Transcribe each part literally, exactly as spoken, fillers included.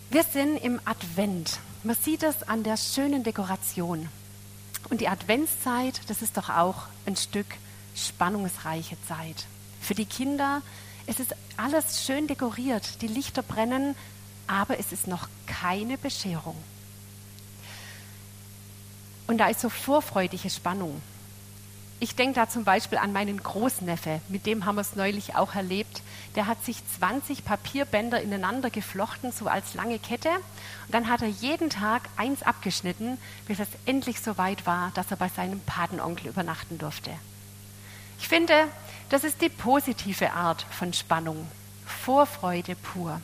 Wir sind im Advent. Man sieht es an der schönen Dekoration. Und die Adventszeit, das ist doch auch ein Stück spannungsreiche Zeit. Für die Kinder, es ist alles schön dekoriert, die Lichter brennen, aber es ist noch keine Bescherung. Und da ist so vorfreudige Spannung. Ich denke da zum Beispiel an meinen Großneffe, mit dem haben wir es neulich auch erlebt. Der hat sich zwanzig Papierbänder ineinander geflochten, so als lange Kette. Und dann hat er jeden Tag eins abgeschnitten, bis es endlich so weit war, dass er bei seinem Patenonkel übernachten durfte. Ich finde, das ist die positive Art von Spannung, Vorfreude pur.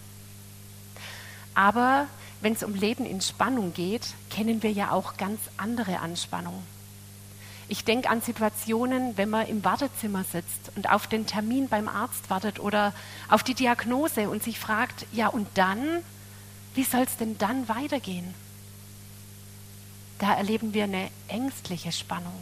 Aber wenn es um Leben in Spannung geht, kennen wir ja auch ganz andere Anspannung. Ich denke an Situationen, wenn man im Wartezimmer sitzt und auf den Termin beim Arzt wartet oder auf die Diagnose und sich fragt, ja und dann, wie soll es denn dann weitergehen? Da erleben wir eine ängstliche Spannung.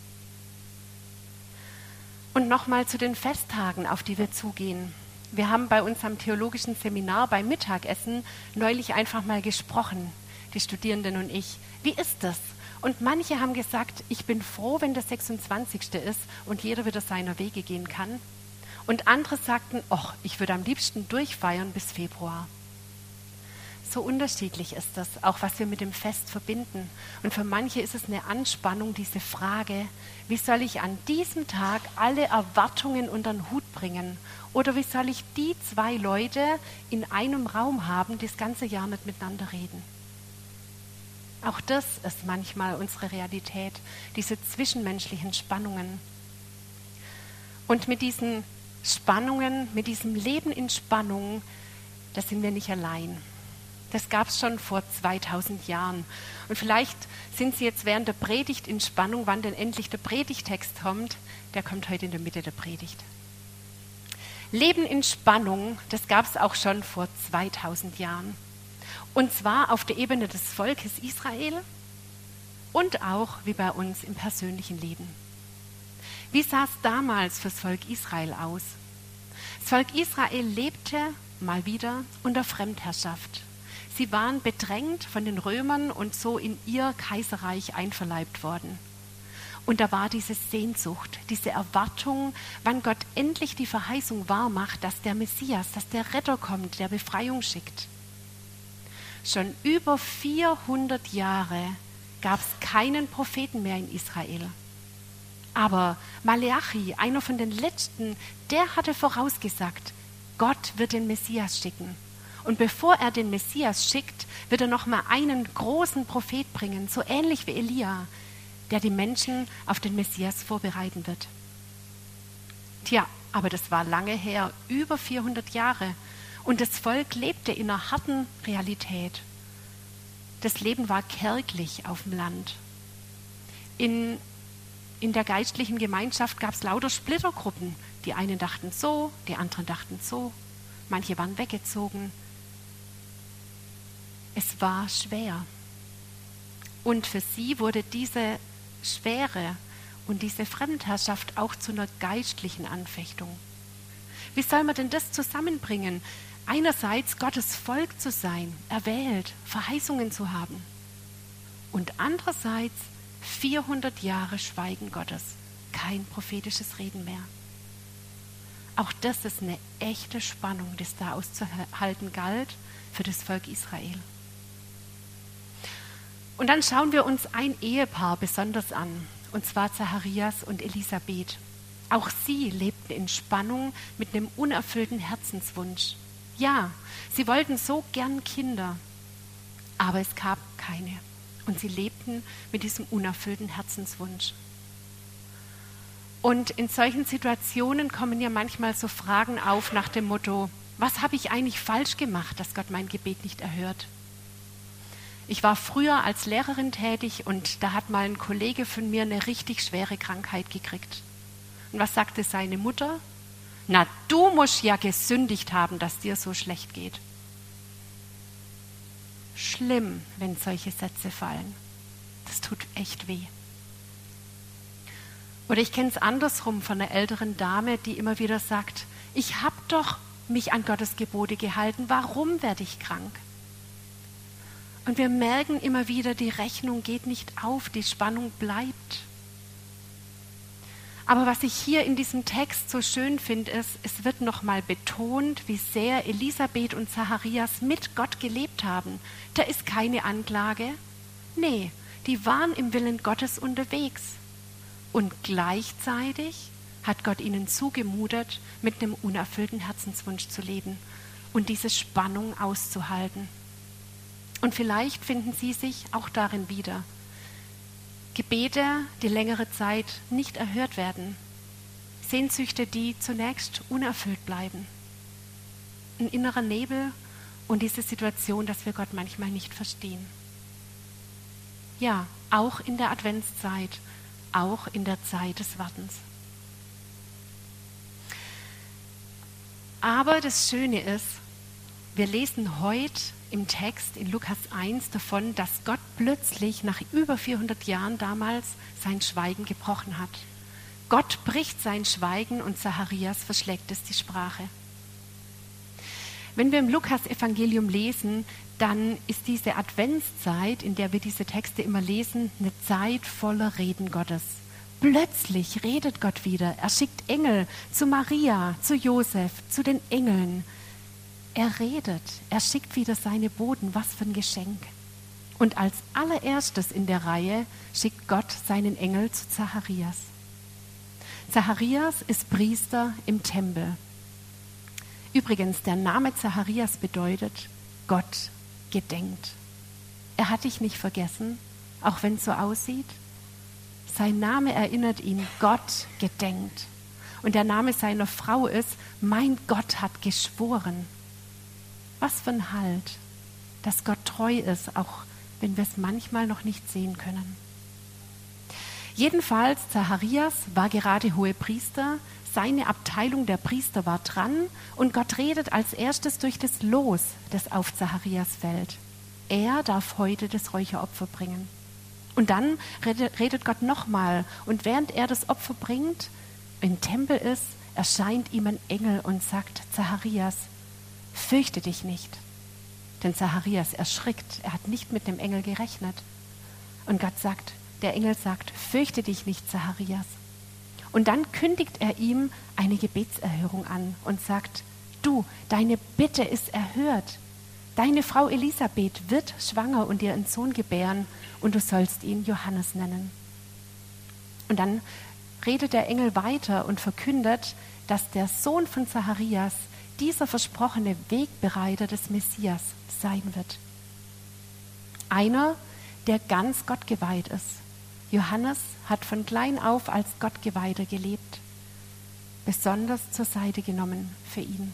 Und nochmal zu den Festtagen, auf die wir zugehen. Wir haben bei unserem theologischen Seminar beim Mittagessen neulich einfach mal gesprochen, die Studierenden und ich. Wie ist das? Und manche haben gesagt, ich bin froh, wenn der sechsundzwanzigste ist und jeder wieder seiner Wege gehen kann. Und andere sagten, ach, ich würde am liebsten durchfeiern bis Februar. So unterschiedlich ist das, auch was wir mit dem Fest verbinden. Und für manche ist es eine Anspannung, diese Frage, wie soll ich an diesem Tag alle Erwartungen unter den Hut bringen? Oder wie soll ich die zwei Leute in einem Raum haben, die das ganze Jahr nicht miteinander reden? Auch das ist manchmal unsere Realität, diese zwischenmenschlichen Spannungen. Und mit diesen Spannungen, mit diesem Leben in Spannung, da sind wir nicht allein. Das gab es schon vor zweitausend Jahren. Und vielleicht sind Sie jetzt während der Predigt in Spannung, wann denn endlich der Predigtext kommt. Der kommt heute in der Mitte der Predigt. Leben in Spannung, das gab es auch schon vor zweitausend Jahren. Und zwar auf der Ebene des Volkes Israel und auch wie bei uns im persönlichen Leben. Wie sah es damals fürs Volk Israel aus? Das Volk Israel lebte mal wieder unter Fremdherrschaft. Sie waren bedrängt von den Römern und so in ihr Kaiserreich einverleibt worden. Und da war diese Sehnsucht, diese Erwartung, wann Gott endlich die Verheißung wahrmacht, dass der Messias, dass der Retter kommt, der Befreiung schickt. Schon über vierhundert Jahre gab es keinen Propheten mehr in Israel. Aber Maleachi, einer von den letzten, der hatte vorausgesagt, Gott wird den Messias schicken. Und bevor er den Messias schickt, wird er noch mal einen großen Prophet bringen, so ähnlich wie Elia, der die Menschen auf den Messias vorbereiten wird. Tja, aber das war lange her, über vierhundert Jahre. Und das Volk lebte in einer harten Realität. Das Leben war kärglich auf dem Land. In, in der geistlichen Gemeinschaft gab es lauter Splittergruppen. Die einen dachten so, die anderen dachten so. Manche waren weggezogen. Es war schwer. Und für sie wurde diese Schwere und diese Fremdherrschaft auch zu einer geistlichen Anfechtung. Wie soll man denn das zusammenbringen? Einerseits Gottes Volk zu sein, erwählt, Verheißungen zu haben. Und andererseits vierhundert Jahre Schweigen Gottes, kein prophetisches Reden mehr. Auch das ist eine echte Spannung, das da auszuhalten galt für das Volk Israel. Und dann schauen wir uns ein Ehepaar besonders an, und zwar Zacharias und Elisabeth. Auch sie lebten in Spannung mit einem unerfüllten Herzenswunsch. Ja, sie wollten so gern Kinder, aber es gab keine. Und sie lebten mit diesem unerfüllten Herzenswunsch. Und in solchen Situationen kommen ja manchmal so Fragen auf nach dem Motto, was habe ich eigentlich falsch gemacht, dass Gott mein Gebet nicht erhört? Ich war früher als Lehrerin tätig und da hat mal ein Kollege von mir eine richtig schwere Krankheit gekriegt. Und was sagte seine Mutter? Na, du musst ja gesündigt haben, dass dir so schlecht geht. Schlimm, wenn solche Sätze fallen. Das tut echt weh. Oder ich kenne es andersrum von einer älteren Dame, die immer wieder sagt, ich habe doch mich an Gottes Gebote gehalten, warum werde ich krank? Und wir merken immer wieder, die Rechnung geht nicht auf, die Spannung bleibt. Aber was ich hier in diesem Text so schön finde, ist, es wird nochmal betont, wie sehr Elisabeth und Zacharias mit Gott gelebt haben. Da ist keine Anklage. Nee, die waren im Willen Gottes unterwegs. Und gleichzeitig hat Gott ihnen zugemutet, mit einem unerfüllten Herzenswunsch zu leben und diese Spannung auszuhalten. Und vielleicht finden Sie sich auch darin wieder. Gebete, die längere Zeit nicht erhört werden. Sehnsüchte, die zunächst unerfüllt bleiben. Ein innerer Nebel und diese Situation, dass wir Gott manchmal nicht verstehen. Ja, auch in der Adventszeit, auch in der Zeit des Wartens. Aber das Schöne ist, wir lesen heute im Text in Lukas eins davon, dass Gott plötzlich nach über vierhundert Jahren damals sein Schweigen gebrochen hat. Gott bricht sein Schweigen und Zacharias verschlägt es die Sprache. Wenn wir im Lukas-Evangelium lesen, dann ist diese Adventszeit, in der wir diese Texte immer lesen, eine Zeit voller Reden Gottes. Plötzlich redet Gott wieder. Er schickt Engel zu Maria, zu Josef, zu den Engeln. Er redet, er schickt wieder seine Boten, was für ein Geschenk. Und als allererstes in der Reihe schickt Gott seinen Engel zu Zacharias. Zacharias ist Priester im Tempel. Übrigens, der Name Zacharias bedeutet, Gott gedenkt. Er hat dich nicht vergessen, auch wenn es so aussieht. Sein Name erinnert ihn, Gott gedenkt. Und der Name seiner Frau ist, mein Gott hat geschworen. Was für ein Halt, dass Gott treu ist, auch wenn wir es manchmal noch nicht sehen können. Jedenfalls, Zacharias war gerade Hohepriester, seine Abteilung der Priester war dran und Gott redet als erstes durch das Los, das auf Zacharias fällt. Er darf heute das Räucheropfer bringen. Und dann redet Gott nochmal und während er das Opfer bringt, im Tempel ist, erscheint ihm ein Engel und sagt, Zacharias, fürchte dich nicht. Denn Zacharias erschrickt, er hat nicht mit dem Engel gerechnet. Und Gott sagt, der Engel sagt, fürchte dich nicht, Zacharias. Und dann kündigt er ihm eine Gebetserhörung an und sagt, du, deine Bitte ist erhört. Deine Frau Elisabeth wird schwanger und dir einen Sohn gebären und du sollst ihn Johannes nennen. Und dann redet der Engel weiter und verkündet, dass der Sohn von Zacharias dieser versprochene Wegbereiter des Messias sein wird. Einer, der ganz Gott geweiht ist. Johannes hat von klein auf als Gottgeweihter gelebt, besonders zur Seite genommen für ihn.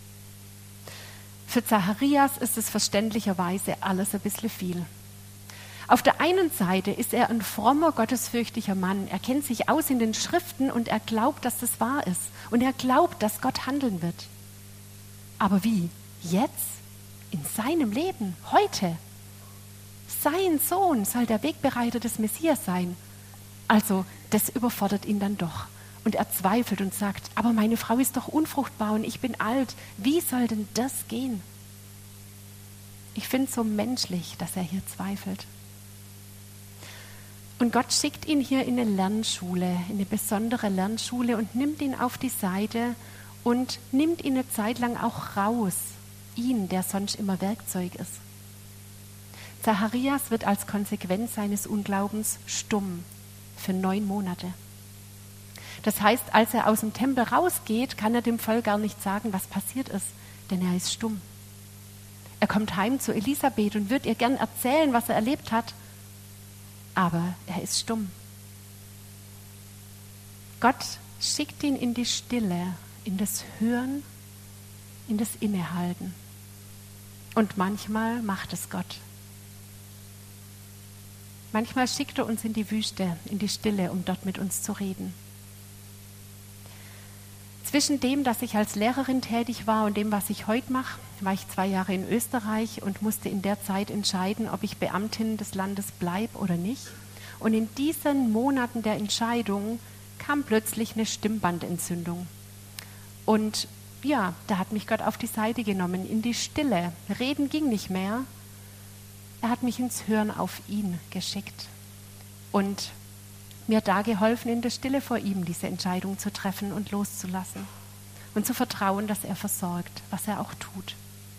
Für Zacharias ist es verständlicherweise alles ein bisschen viel. Auf der einen Seite ist er ein frommer, gottesfürchtiger Mann. Er kennt sich aus in den Schriften und er glaubt, dass das wahr ist. Und er glaubt, dass Gott handeln wird. Aber wie? Jetzt? In seinem Leben? Heute? Sein Sohn soll der Wegbereiter des Messias sein. Also, das überfordert ihn dann doch. Und er zweifelt und sagt, aber meine Frau ist doch unfruchtbar und ich bin alt. Wie soll denn das gehen? Ich finde es so menschlich, dass er hier zweifelt. Und Gott schickt ihn hier in eine Lernschule, in eine besondere Lernschule und nimmt ihn auf die Seite und nimmt ihn eine Zeit lang auch raus, ihn, der sonst immer Werkzeug ist. Zacharias wird als Konsequenz seines Unglaubens stumm für neun Monate. Das heißt, als er aus dem Tempel rausgeht, kann er dem Volk gar nicht sagen, was passiert ist, denn er ist stumm. Er kommt heim zu Elisabeth und wird ihr gern erzählen, was er erlebt hat, aber er ist stumm. Gott schickt ihn in die Stille, in das Hören, in das Innehalten. Und manchmal macht es Gott. Manchmal schickt er uns in die Wüste, in die Stille, um dort mit uns zu reden. Zwischen dem, dass ich als Lehrerin tätig war und dem, was ich heute mache, war ich zwei Jahre in Österreich und musste in der Zeit entscheiden, ob ich Beamtin des Landes bleibe oder nicht. Und in diesen Monaten der Entscheidung kam plötzlich eine Stimmbandentzündung. Und ja, da hat mich Gott auf die Seite genommen, in die Stille. Reden ging nicht mehr. Er hat mich ins Hören auf ihn geschickt und mir da geholfen, in der Stille vor ihm diese Entscheidung zu treffen und loszulassen und zu vertrauen, dass er versorgt, was er auch tut.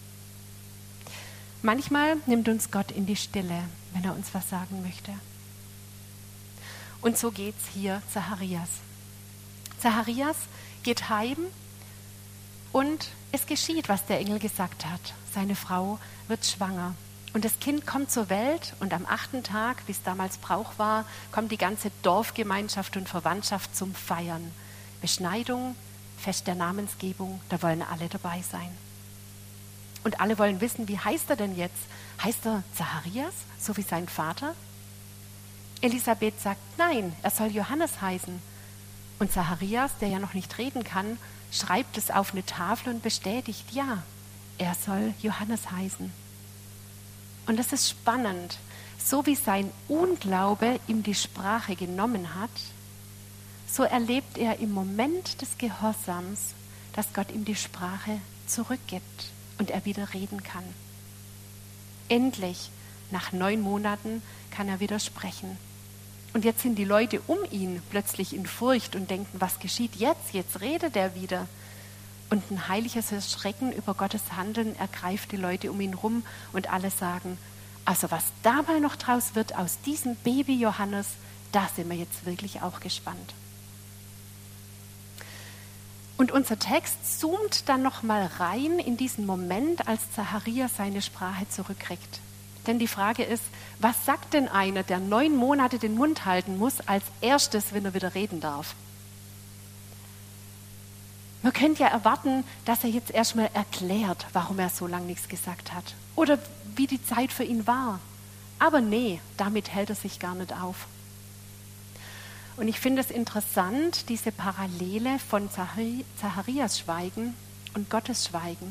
Manchmal nimmt uns Gott in die Stille, wenn er uns was sagen möchte. Und so geht's hier Zacharias. Zacharias geht heim und es geschieht, was der Engel gesagt hat. Seine Frau wird schwanger. Und das Kind kommt zur Welt und am achten Tag, wie es damals Brauch war, kommt die ganze Dorfgemeinschaft und Verwandtschaft zum Feiern. Beschneidung, Fest der Namensgebung, da wollen alle dabei sein. Und alle wollen wissen, wie heißt er denn jetzt? Heißt er Zacharias, so wie sein Vater? Elisabeth sagt, nein, er soll Johannes heißen. Und Zacharias, der ja noch nicht reden kann, schreibt es auf eine Tafel und bestätigt, ja, er soll Johannes heißen. Und das ist spannend. So wie sein Unglaube ihm die Sprache genommen hat, so erlebt er im Moment des Gehorsams, dass Gott ihm die Sprache zurückgibt und er wieder reden kann. Endlich, nach neun Monaten, kann er wieder sprechen. Und jetzt sind die Leute um ihn plötzlich in Furcht und denken, was geschieht jetzt? Jetzt redet er wieder. Und ein heiliges Erschrecken über Gottes Handeln ergreift die Leute um ihn rum und alle sagen, also was dabei noch draus wird aus diesem Baby Johannes, da sind wir jetzt wirklich auch gespannt. Und unser Text zoomt dann noch mal rein in diesen Moment, als Zacharias seine Sprache zurückkriegt. Denn die Frage ist, was sagt denn einer, der neun Monate den Mund halten muss, als erstes, wenn er wieder reden darf? Man könnte ja erwarten, dass er jetzt erstmal erklärt, warum er so lange nichts gesagt hat. Oder wie die Zeit für ihn war. Aber nee, damit hält er sich gar nicht auf. Und ich finde es interessant, diese Parallele von Zacharias Schweigen und Gottes Schweigen.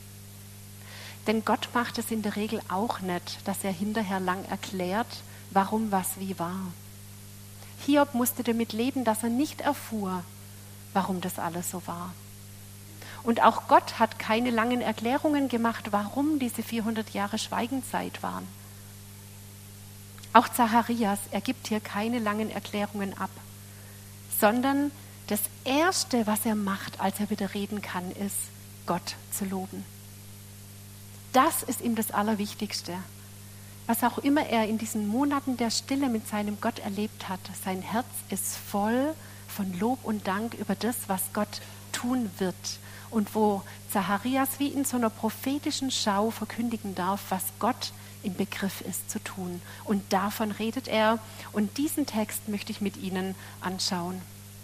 Denn Gott macht es in der Regel auch nicht, dass er hinterher lang erklärt, warum was wie war. Hiob musste damit leben, dass er nicht erfuhr, warum das alles so war. Und auch Gott hat keine langen Erklärungen gemacht, warum diese vierhundert Jahre Schweigenzeit waren. Auch Zacharias, er gibt hier keine langen Erklärungen ab, sondern das Erste, was er macht, als er wieder reden kann, ist, Gott zu loben. Das ist ihm das Allerwichtigste. Was auch immer er in diesen Monaten der Stille mit seinem Gott erlebt hat, sein Herz ist voll von Lob und Dank über das, was Gott tun wird und wo Zacharias wie in so einer prophetischen Schau verkündigen darf, was Gott im Begriff ist zu tun. Und davon redet er und diesen Text möchte ich mit Ihnen anschauen.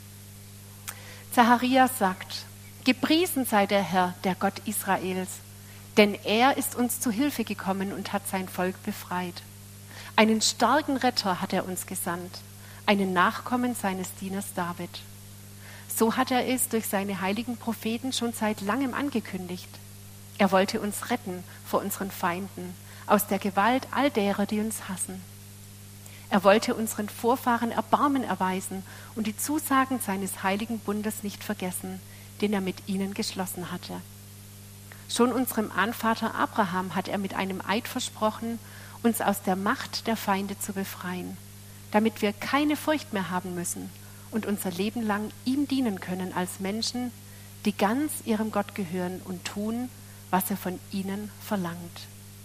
Zacharias sagt, gepriesen sei der Herr, der Gott Israels, denn er ist uns zu Hilfe gekommen und hat sein Volk befreit. Einen starken Retter hat er uns gesandt, einen Nachkommen seines Dieners David. So hat er es durch seine heiligen Propheten schon seit langem angekündigt. Er wollte uns retten vor unseren Feinden, aus der Gewalt all derer, die uns hassen. Er wollte unseren Vorfahren Erbarmen erweisen und die Zusagen seines heiligen Bundes nicht vergessen, den er mit ihnen geschlossen hatte. Schon unserem Ahnvater Abraham hat er mit einem Eid versprochen, uns aus der Macht der Feinde zu befreien, damit wir keine Furcht mehr haben müssen und unser Leben lang ihm dienen können als Menschen, die ganz ihrem Gott gehören und tun, was er von ihnen verlangt.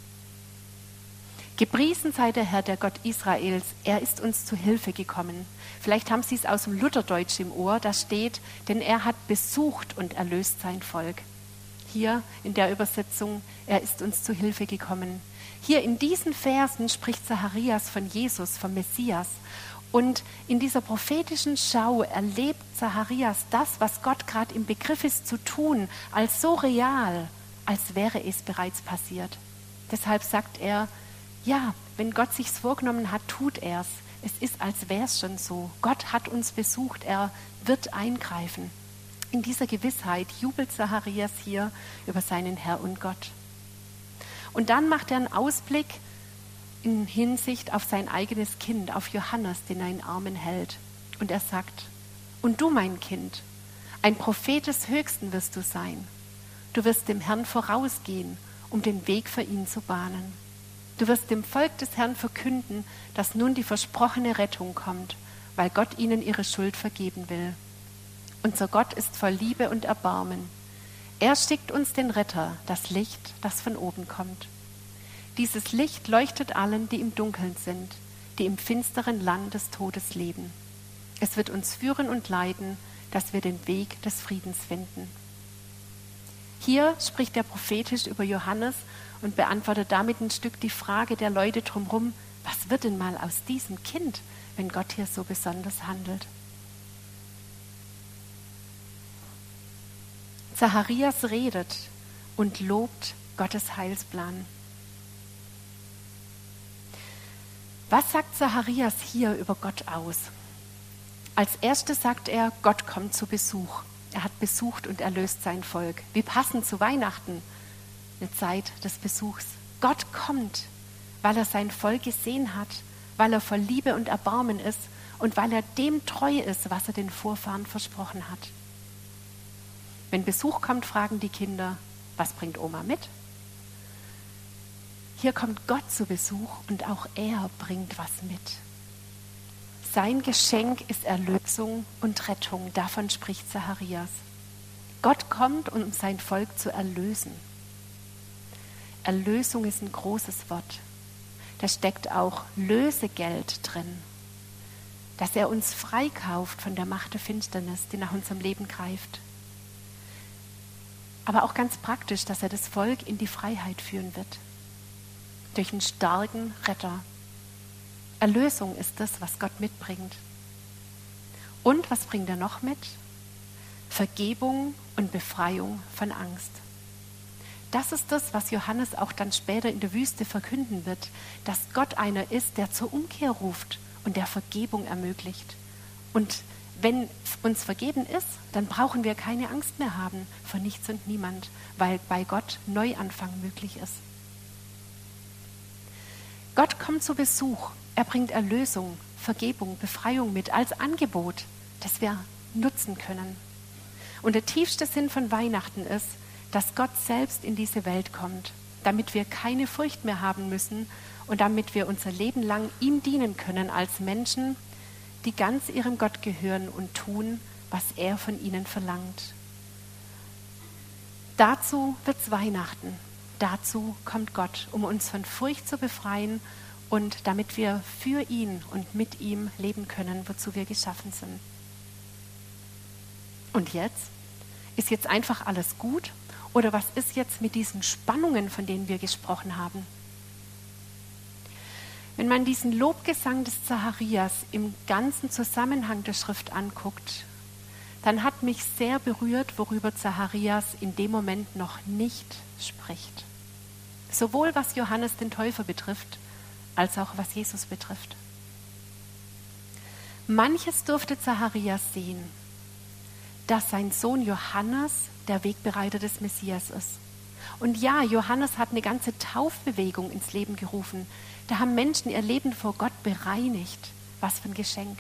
Gepriesen sei der Herr, der Gott Israels, er ist uns zu Hilfe gekommen. Vielleicht haben Sie es aus dem Lutherdeutsch im Ohr, da steht, denn er hat besucht und erlöst sein Volk. Hier in der Übersetzung, er ist uns zu Hilfe gekommen. Hier in diesen Versen spricht Zacharias von Jesus, vom Messias. Und in dieser prophetischen Schau erlebt Zacharias das, was Gott gerade im Begriff ist zu tun, als so real, als wäre es bereits passiert. Deshalb sagt er, ja, wenn Gott sich's vorgenommen hat, tut er's. Es ist, als wäre es schon so. Gott hat uns besucht, er wird eingreifen. In dieser Gewissheit jubelt Zacharias hier über seinen Herr und Gott. Und dann macht er einen Ausblick in Hinsicht auf sein eigenes Kind, auf Johannes, den er in Armen hält. Und er sagt, und du, mein Kind, ein Prophet des Höchsten wirst du sein. Du wirst dem Herrn vorausgehen, um den Weg für ihn zu bahnen, Du wirst dem Volk des Herrn verkünden, dass nun die versprochene Rettung kommt, weil Gott ihnen ihre Schuld vergeben will. Unser Gott ist voll Liebe und Erbarmen. Er schickt uns den Retter, das Licht, das von oben kommt. Dieses Licht leuchtet allen, die im Dunkeln sind, die im finsteren Land des Todes leben. Es wird uns führen und leiten, dass wir den Weg des Friedens finden. Hier spricht er prophetisch über Johannes und beantwortet damit ein Stück die Frage der Leute drumherum, was wird denn mal aus diesem Kind, wenn Gott hier so besonders handelt? Zacharias redet und lobt Gottes Heilsplan. Was sagt Zacharias hier über Gott aus? Als erstes sagt er, Gott kommt zu Besuch. Er hat besucht und erlöst sein Volk. Wie passend zu Weihnachten, eine Zeit des Besuchs. Gott kommt, weil er sein Volk gesehen hat, weil er voll Liebe und Erbarmen ist und weil er dem treu ist, was er den Vorfahren versprochen hat. Wenn Besuch kommt, fragen die Kinder, was bringt Oma mit? Hier kommt Gott zu Besuch und auch er bringt was mit. Sein Geschenk ist Erlösung und Rettung, davon spricht Zacharias. Gott kommt, um sein Volk zu erlösen. Erlösung ist ein großes Wort. Da steckt auch Lösegeld drin, dass er uns freikauft von der Macht der Finsternis, die nach unserem Leben greift. Aber auch ganz praktisch, dass er das Volk in die Freiheit führen wird. Durch einen starken Retter. Erlösung ist das, was Gott mitbringt. Und was bringt er noch mit? Vergebung und Befreiung von Angst. Das ist das, was Johannes auch dann später in der Wüste verkünden wird, dass Gott einer ist, der zur Umkehr ruft und der Vergebung ermöglicht. Und wenn uns vergeben ist, dann brauchen wir keine Angst mehr haben vor nichts und niemand, weil bei Gott Neuanfang möglich ist. Gott kommt zu Besuch. Er bringt Erlösung, Vergebung, Befreiung mit als Angebot, das wir nutzen können. Und der tiefste Sinn von Weihnachten ist, dass Gott selbst in diese Welt kommt, damit wir keine Furcht mehr haben müssen und damit wir unser Leben lang ihm dienen können als Menschen, die ganz ihrem Gott gehören und tun, was er von ihnen verlangt. Dazu wird's Weihnachten. Dazu kommt Gott, um uns von Furcht zu befreien und damit wir für ihn und mit ihm leben können, wozu wir geschaffen sind. Und jetzt? Ist jetzt einfach alles gut? Oder was ist jetzt mit diesen Spannungen, von denen wir gesprochen haben? Wenn man diesen Lobgesang des Zacharias im ganzen Zusammenhang der Schrift anguckt, dann hat mich sehr berührt, worüber Zacharias in dem Moment noch nicht spricht. Sowohl was Johannes den Täufer betrifft, als auch was Jesus betrifft. Manches durfte Zacharias sehen, dass sein Sohn Johannes der Wegbereiter des Messias ist. Und ja, Johannes hat eine ganze Taufbewegung ins Leben gerufen. Da haben Menschen ihr Leben vor Gott bereinigt. Was für ein Geschenk.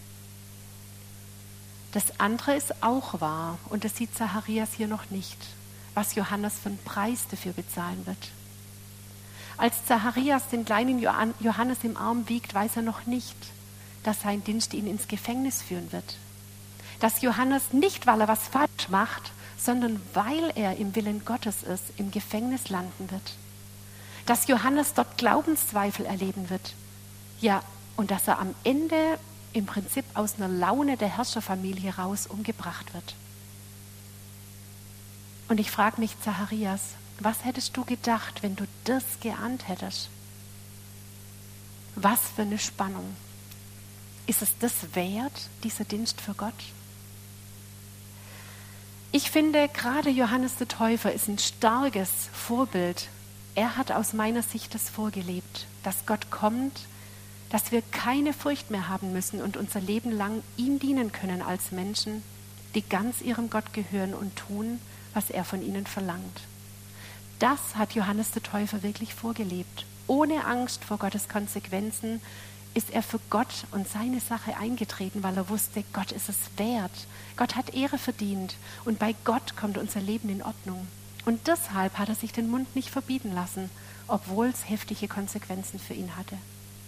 Das andere ist auch wahr, und das sieht Zacharias hier noch nicht, was Johannes für einen Preis dafür bezahlen wird. Als Zacharias den kleinen Johannes im Arm wiegt, weiß er noch nicht, dass sein Dienst ihn ins Gefängnis führen wird. Dass Johannes nicht, weil er was falsch macht, sondern weil er im Willen Gottes ist, im Gefängnis landen wird. Dass Johannes dort Glaubenszweifel erleben wird. Ja, und dass er am Ende im Prinzip aus einer Laune der Herrscherfamilie raus umgebracht wird. Und ich frage mich, Zacharias, was hättest du gedacht, wenn du das geahnt hättest? Was für eine Spannung. Ist es das wert, dieser Dienst für Gott? Ich finde, gerade Johannes der Täufer ist ein starkes Vorbild. Er hat aus meiner Sicht das vorgelebt, dass Gott kommt, dass wir keine Furcht mehr haben müssen und unser Leben lang ihm dienen können als Menschen, die ganz ihrem Gott gehören und tun, was er von ihnen verlangt. Das hat Johannes der Täufer wirklich vorgelebt. Ohne Angst vor Gottes Konsequenzen ist er für Gott und seine Sache eingetreten, weil er wusste, Gott ist es wert. Gott hat Ehre verdient und bei Gott kommt unser Leben in Ordnung. Und deshalb hat er sich den Mund nicht verbieten lassen obwohl es heftige Konsequenzen für ihn hatte.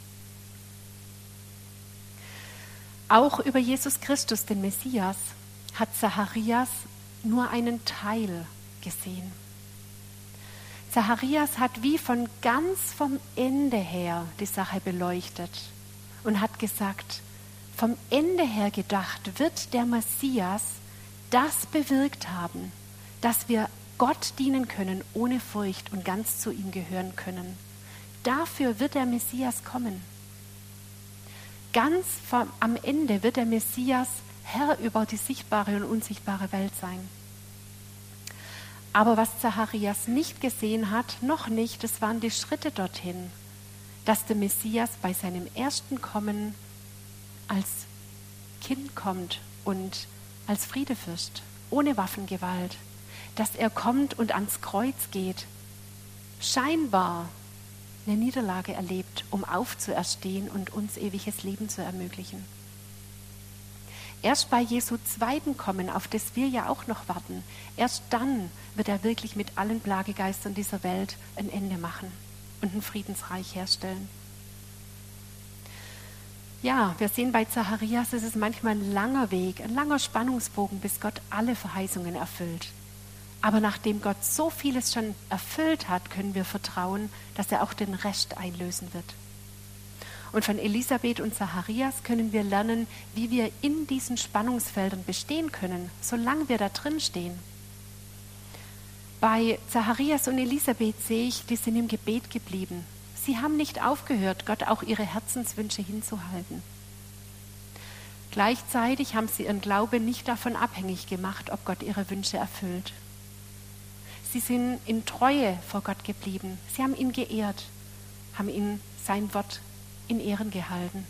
Auch über Jesus Christus, den Messias, hat Zacharias nur einen Teil gesehen. Zacharias hat wie von ganz vom Ende her die Sache beleuchtet und hat gesagt, vom Ende her gedacht wird der Messias das bewirkt haben, dass wir Gott dienen können ohne Furcht und ganz zu ihm gehören können. Dafür wird der Messias kommen. Ganz vom, am Ende wird der Messias Herr über die sichtbare und unsichtbare Welt sein. Aber was Zacharias nicht gesehen hat, noch nicht, das waren die Schritte dorthin, dass der Messias bei seinem ersten Kommen als Kind kommt und als Friedefürst, ohne Waffengewalt, dass er kommt und ans Kreuz geht, scheinbar eine Niederlage erlebt, um aufzuerstehen und uns ewiges Leben zu ermöglichen. Erst bei Jesu zweiten Kommen, auf das wir ja auch noch warten, erst dann wird er wirklich mit allen Plagegeistern dieser Welt ein Ende machen und ein Friedensreich herstellen. Ja, wir sehen bei Zacharias, es ist manchmal ein langer Weg, ein langer Spannungsbogen, bis Gott alle Verheißungen erfüllt. Aber nachdem Gott so vieles schon erfüllt hat, können wir vertrauen, dass er auch den Rest einlösen wird. Und von Elisabeth und Zacharias können wir lernen, wie wir in diesen Spannungsfeldern bestehen können, solange wir da drin stehen. Bei Zacharias und Elisabeth sehe ich, die sind im Gebet geblieben. Sie haben nicht aufgehört, Gott auch ihre Herzenswünsche hinzuhalten. Gleichzeitig haben sie ihren Glaube nicht davon abhängig gemacht, ob Gott ihre Wünsche erfüllt. Sie sind in Treue vor Gott geblieben. Sie haben ihn geehrt, haben ihm sein Wort in Ehren gehalten.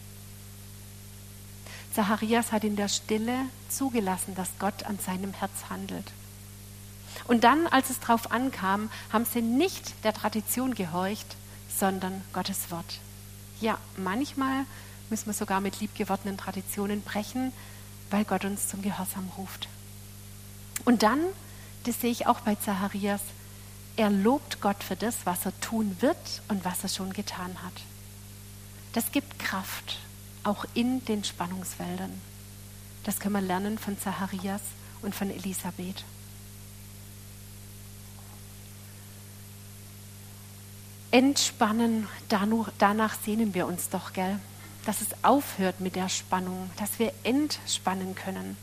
Zacharias hat in der Stille zugelassen, dass Gott an seinem Herz handelt. Und dann, als es drauf ankam, haben sie nicht der Tradition gehorcht, sondern Gottes Wort. Ja, manchmal müssen wir sogar mit liebgewordenen Traditionen brechen, weil Gott uns zum Gehorsam ruft. Und dann, das sehe ich auch bei Zacharias, er lobt Gott für das, was er tun wird und was er schon getan hat. Das gibt Kraft, auch in den Spannungsfeldern. Das können wir lernen von Zacharias und von Elisabeth. Entspannen, danach sehnen wir uns doch, gell? Dass es aufhört mit der Spannung, dass wir entspannen können.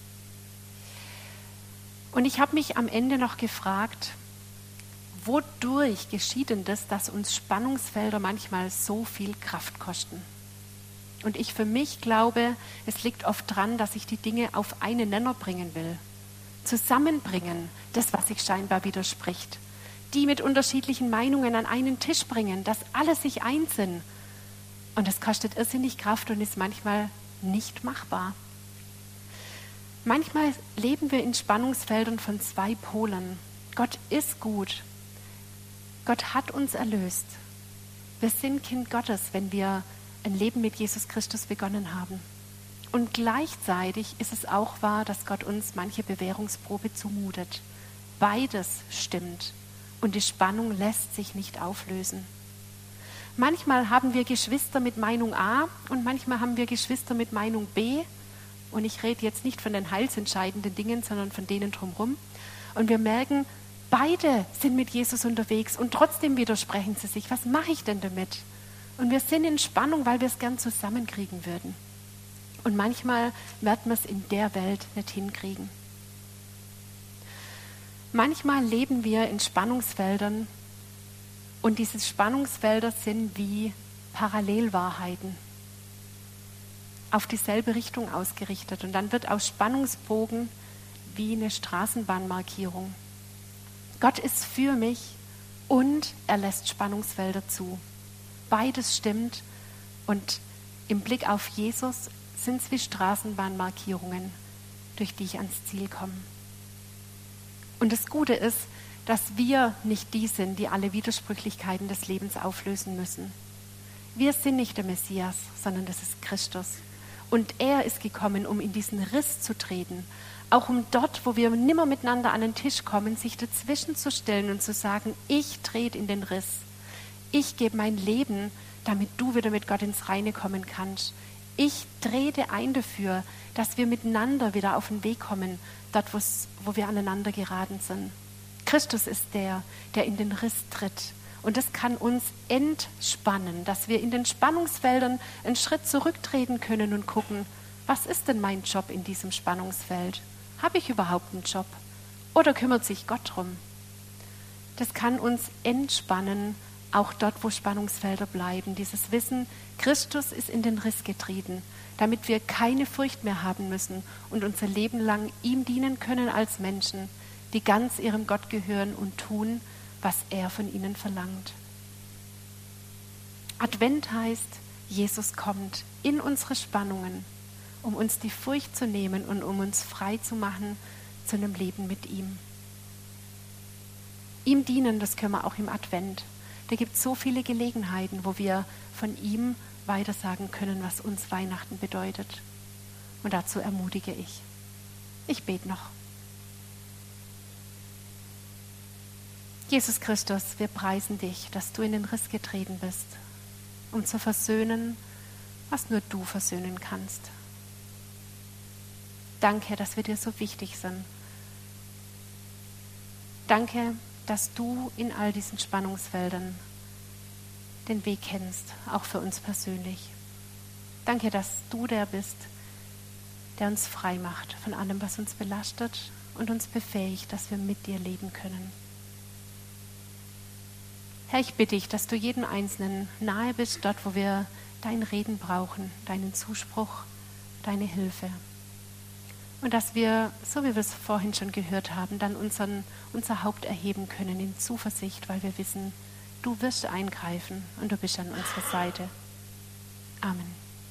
Und ich habe mich am Ende noch gefragt, wodurch geschieht denn das, dass uns Spannungsfelder manchmal so viel Kraft kosten? Und ich für mich glaube, es liegt oft dran, dass ich die Dinge auf einen Nenner bringen will. Zusammenbringen, das, was sich scheinbar widerspricht. Die mit unterschiedlichen Meinungen an einen Tisch bringen, dass alle sich eins sind. Und das kostet irrsinnig Kraft und ist manchmal nicht machbar. Manchmal leben wir in Spannungsfeldern von zwei Polen. Gott ist gut. Gott hat uns erlöst. Wir sind Kind Gottes, wenn wir ein Leben mit Jesus Christus begonnen haben. Und gleichzeitig ist es auch wahr, dass Gott uns manche Bewährungsprobe zumutet. Beides stimmt. Und die Spannung lässt sich nicht auflösen. Manchmal haben wir Geschwister mit Meinung A und manchmal haben wir Geschwister mit Meinung B. Und ich rede jetzt nicht von den heilsentscheidenden Dingen, sondern von denen drumherum. Und wir merken, beide sind mit Jesus unterwegs und trotzdem widersprechen sie sich. Was mache ich denn damit? Und wir sind in Spannung, weil wir es gern zusammenkriegen würden. Und manchmal werden wir es in der Welt nicht hinkriegen. Manchmal leben wir in Spannungsfeldern und diese Spannungsfelder sind wie Parallelwahrheiten, auf dieselbe Richtung ausgerichtet. Und dann wird aus Spannungsbogen wie eine Straßenbahnmarkierung. Gott ist für mich und er lässt Spannungsfelder zu. Beides stimmt und im Blick auf Jesus sind es wie Straßenbahnmarkierungen, durch die ich ans Ziel komme. Und das Gute ist, dass wir nicht die sind, die alle Widersprüchlichkeiten des Lebens auflösen müssen. Wir sind nicht der Messias, sondern das ist Christus. Und er ist gekommen, um in diesen Riss zu treten. Auch um dort, wo wir nimmer miteinander an den Tisch kommen, sich dazwischen zu stellen und zu sagen, ich trete in den Riss. Ich gebe mein Leben, damit du wieder mit Gott ins Reine kommen kannst. Ich trete ein dafür, dass wir miteinander wieder auf den Weg kommen, dort, wo wir aneinander geraten sind. Christus ist der, der in den Riss tritt. Und das kann uns entspannen, dass wir in den Spannungsfeldern einen Schritt zurücktreten können und gucken, was ist denn mein Job in diesem Spannungsfeld? Habe ich überhaupt einen Job? Oder kümmert sich Gott drum? Das kann uns entspannen, auch dort, wo Spannungsfelder bleiben. Dieses Wissen, Christus ist in den Riss getreten, damit wir keine Furcht mehr haben müssen und unser Leben lang ihm dienen können als Menschen, die ganz ihrem Gott gehören und tun, was er von ihnen verlangt. Advent heißt, Jesus kommt in unsere Spannungen, um uns die Furcht zu nehmen und um uns frei zu machen zu einem Leben mit ihm. Ihm dienen, das können wir auch im Advent. Da gibt es so viele Gelegenheiten, wo wir von ihm weitersagen können, was uns Weihnachten bedeutet. Und dazu ermutige ich. Ich bete noch. Jesus Christus, wir preisen dich, dass du in den Riss getreten bist, um zu versöhnen, was nur du versöhnen kannst. Danke, dass wir dir so wichtig sind. Danke, dass du in all diesen Spannungsfeldern den Weg kennst, auch für uns persönlich. Danke, dass du der bist, der uns frei macht von allem, was uns belastet und uns befähigt, dass wir mit dir leben können. Herr, ich bitte dich, dass du jedem Einzelnen nahe bist, dort, wo wir dein Reden brauchen, deinen Zuspruch, deine Hilfe. Und dass wir, so wie wir es vorhin schon gehört haben, dann unseren, unser Haupt erheben können in Zuversicht, weil wir wissen, du wirst eingreifen und du bist an unserer Seite.